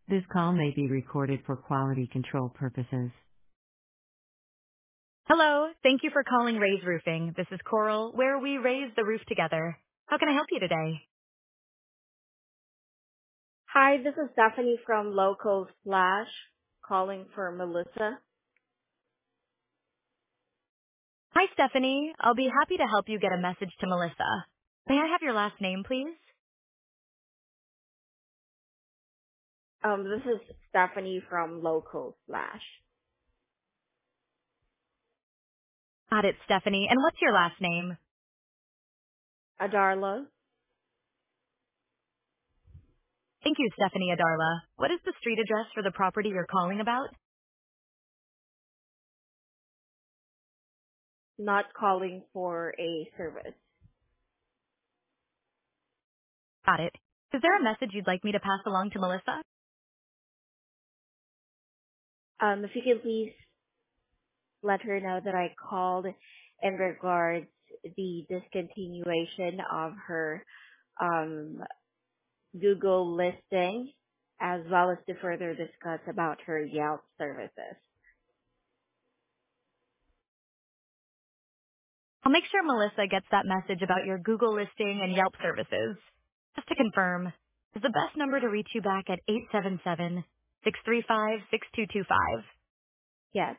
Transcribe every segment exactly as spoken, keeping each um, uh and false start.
This call may be recorded for quality control purposes. Hello. Thank you for calling Raise Roofing. This is Coral, where we raise the roof together. How can I help you today? Hi, this is Stephanie from Local Splash calling for Melissa. Hi, Stephanie. I'll be happy to help you get a message to Melissa. May I have your last name, please? Um, this is Stephanie from Local Splash. Got it, Stephanie. And what's your last name? Adarla, Thank you, Stephanie Adarla. What is the street address for the property you're calling about? not calling for a service. Got it. Is there a message you'd like me to pass along to Melissa? Um, if you can please let her know that I called in regards the discontinuation of her um, Google listing, as well as to further discuss about her Yelp services. I'll make sure Melissa gets that message about your Google listing and Yelp services. Just to confirm, is the best number to reach you back at eight seven seven, six three five, six two two five? Yes,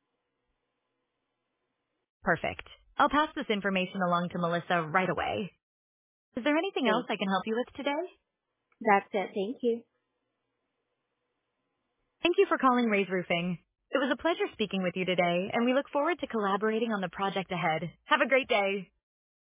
Perfect. I'll pass this information along to Melissa right away. Is there anything else thanks. I can help you with today? That's it. Thank you. Thank you for calling Raise Roofing. It was a pleasure speaking with you today, and we look forward to collaborating on the project ahead. Have a great day.